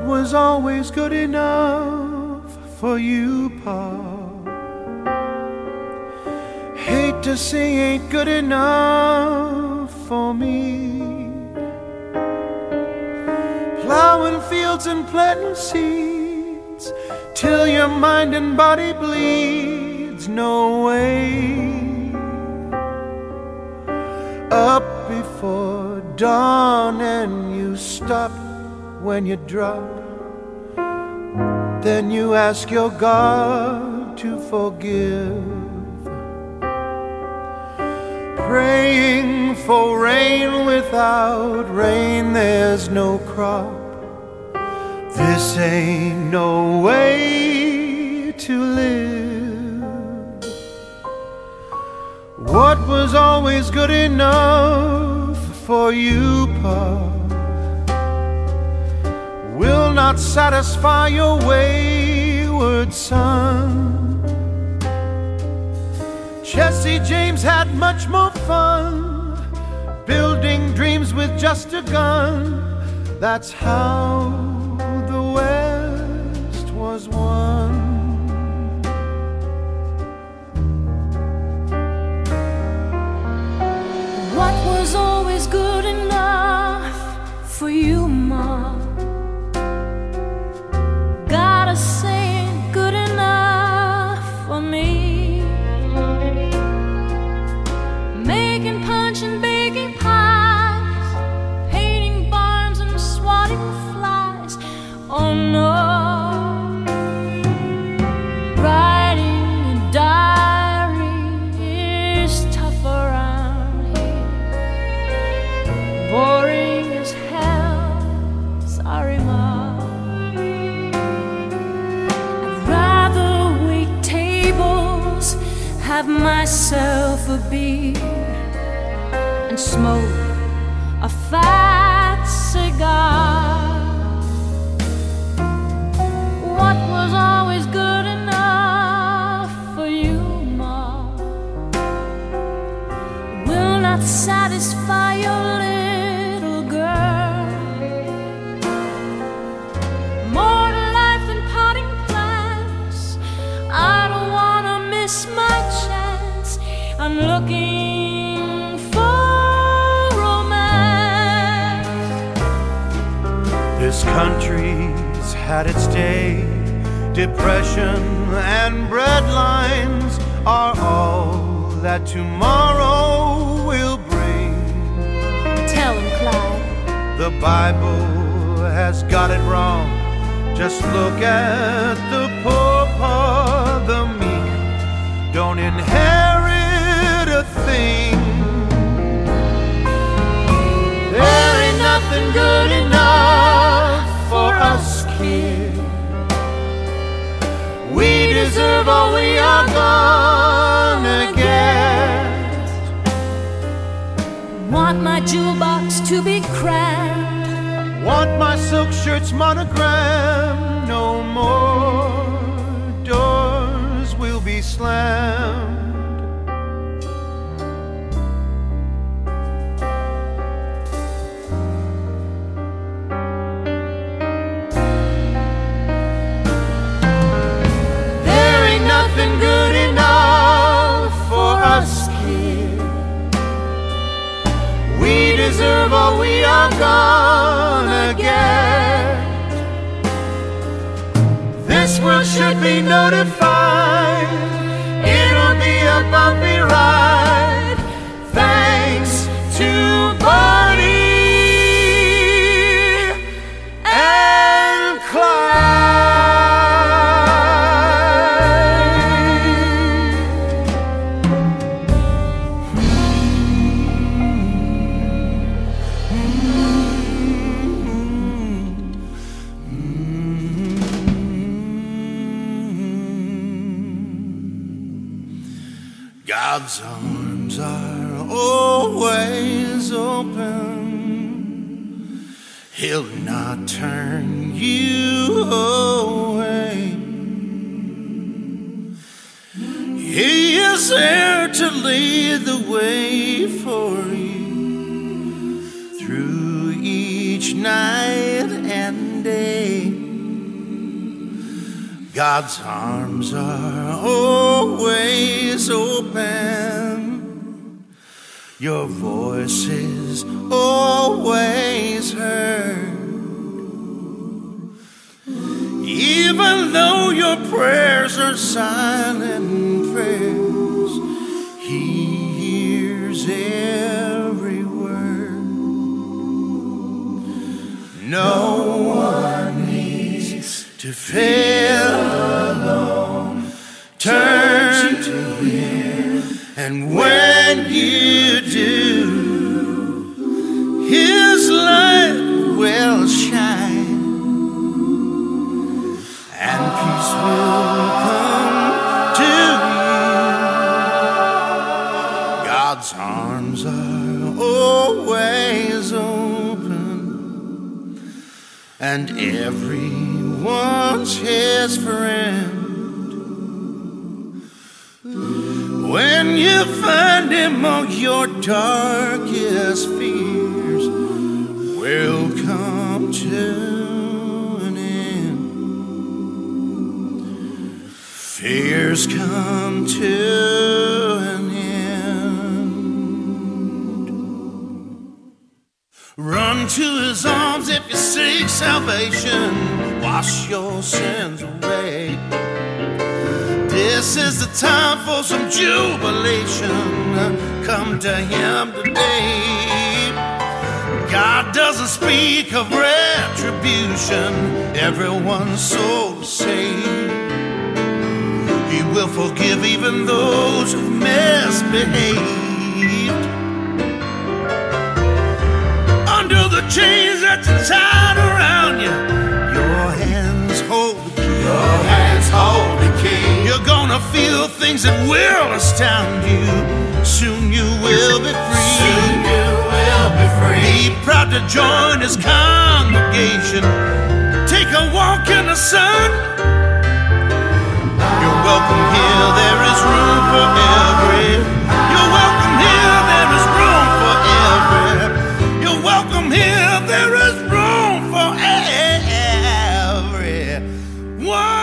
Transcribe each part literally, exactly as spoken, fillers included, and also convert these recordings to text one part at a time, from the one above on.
was always good enough for you, Pa? Hate to say ain't good enough for me. Plowing fields and planting seeds till your mind and body bleeds. No way. Up before dawn and you stop when you drop. Then you ask your God to forgive. Praying for rain, without rain there's no crop. This ain't no way to live. What was always good enough for you, Pa, will not satisfy your wayward son. Jesse James had much more fun building dreams with just a gun. That's how the West was won. What was always good enough for you, Ma? Gotta say ain't good enough for me. Making punch and baking pies, painting barns and swatting flies. Oh no. Writing a diary is tough around here. Boring as hell, sorry, Ma. I'd rather wait tables, have myself a beer, and smoke a fat cigar. What was always good enough for you, Ma, will not satisfy your little girl. More to life than potting plants. I don't wanna miss my chance. I'm looking for romance. This country's had its day. Depression and breadlines are all that tomorrow will bring. Tell him, Clyde. The Bible has got it wrong. Just look at the poor, poor, the meek don't inherit a thing. There ain't nothing good enough for us kids. We deserve all we are gonna get. Want my jewel box to be crammed. Want my silk shirt's monogram. No more doors will be slammed. There ain't nothing good enough for us kids. We deserve all we are gonna get. This world should be notified. It'll be a bumpy ride. Thanks to Barney and Clyde. God's arms are always open. He'll not turn you away. He is there to lead the way for you through each night and day. God's arms are always open. Your voice is always heard. Even though your prayers are silent prayers, He hears every word. No one needs to fail alone. Turn to Him, and when you do, His light will shine, and peace will come to you. God's arms are always open, and everyone's His friend. When you find Him, all your darkest fears will come to an end. Fears come to an end. Run to His arms if you seek salvation. Wash your sins away. This is the time for some jubilation. Come to Him today. God doesn't speak of retribution. Everyone's soul is saved. He will forgive even those who misbehaved. Under the chains that you tied around you, your hands hold the key. Your hands hold the key. You're gonna feel things that will astound you. Soon you will be free. Soon you will be free. Be proud to join His congregation. Take a walk in the sun. You're welcome here. There is room for every. You're welcome here. There is room for every. You're welcome here. There is room for every one.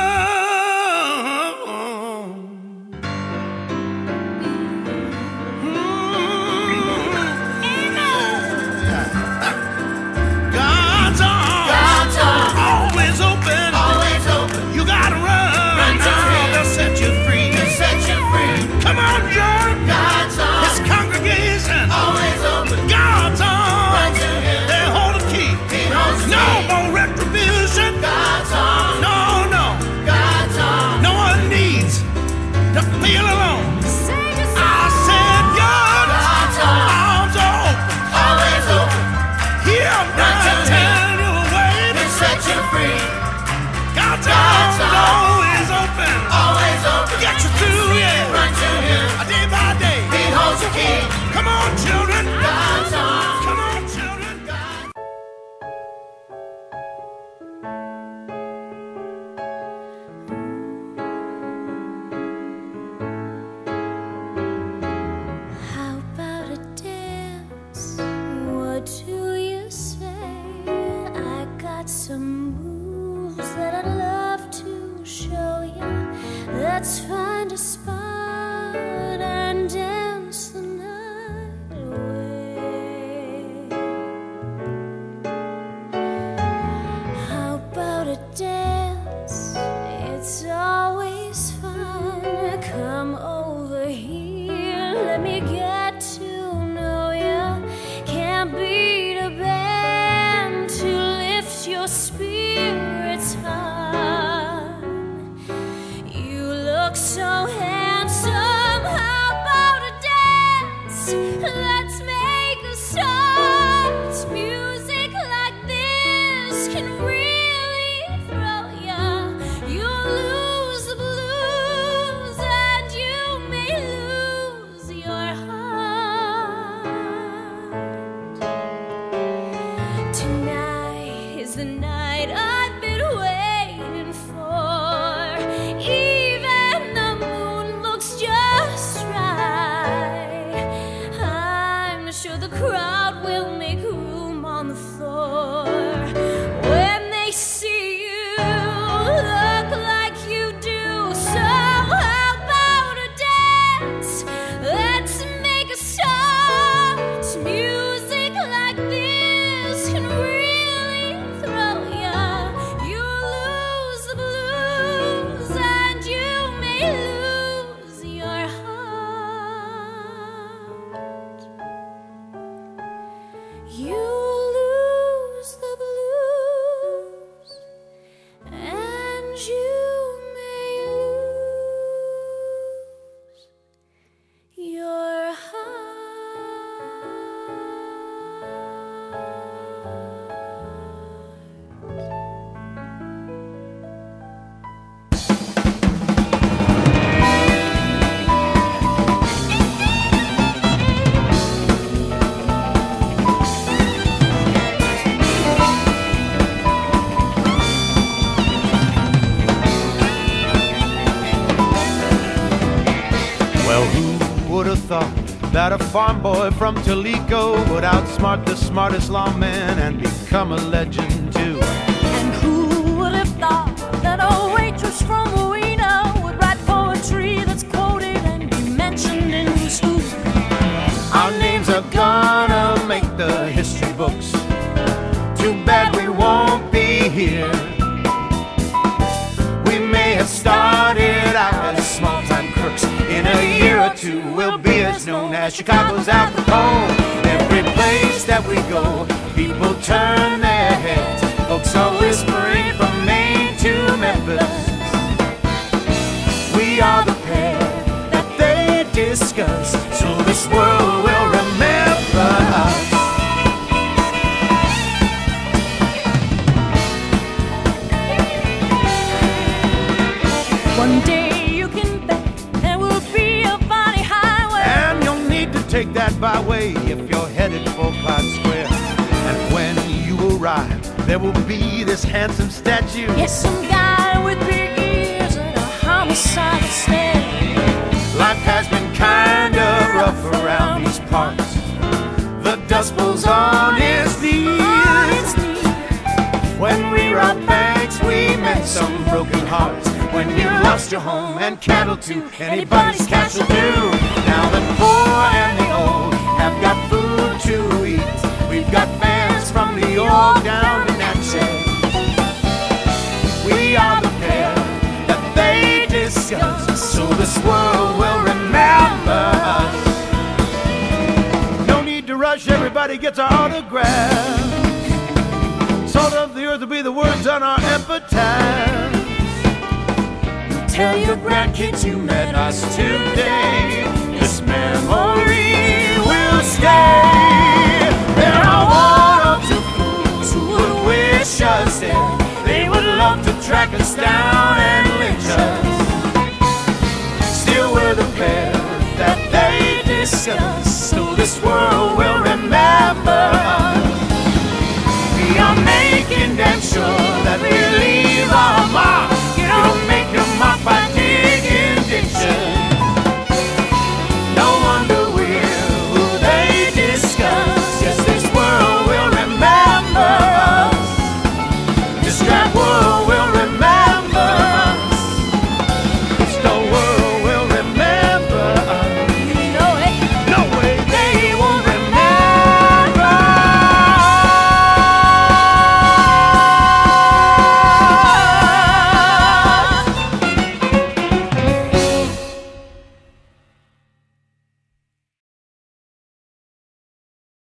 Come on, children. God's arms. Come on, children. How about a dance? What do you say? I got some moves that I'd love to show you. Let's find a spot and dance the night away. How about a dance? It's always fun. Come over here, let me get to know you. Can't beat a band to lift your spirits high. You look so handsome. How about a dance? Let's make a start. Music like this can really throw ya. You'll lose the blues and you may lose your heart. that a farm boy from Toledo would outsmart the smartest lawman and become a legend too. And who would have thought that a waitress from Rowena would write poetry that's quoted and be mentioned in Who's Who? Our names are gonna make the history books. Too bad we won't be here. We may have started out as small-time crooks. In a year or two, we'll be as known as Chicago's Al Capone. Every place that we go, people turn their heads. Folks are whispering from Maine to Memphis. We are the pair that they discuss, so this world will remember us. One day you can bet there will be a funny highway, and you'll need to take that byway if you're headed for Clyde Square. And when you arrive, there will be this handsome statue. Yes, some guy with big ears and a homicidal stare. Life has been kinda rough around these parts. The Dust Bowl's on his knees. On its knees. When we robbed banks, we met some broken hearts. When you lost your home and cattle too, anybody's cash will do. Now the poor and the old have got food to eat. We've got fans from New York down to Natchez. We are the pair that they discuss, so this world will remember us. No need to rush, everybody gets our autograph. Salt of the earth will be the words on our epitaph. Tell your grandkids you met us today. This memory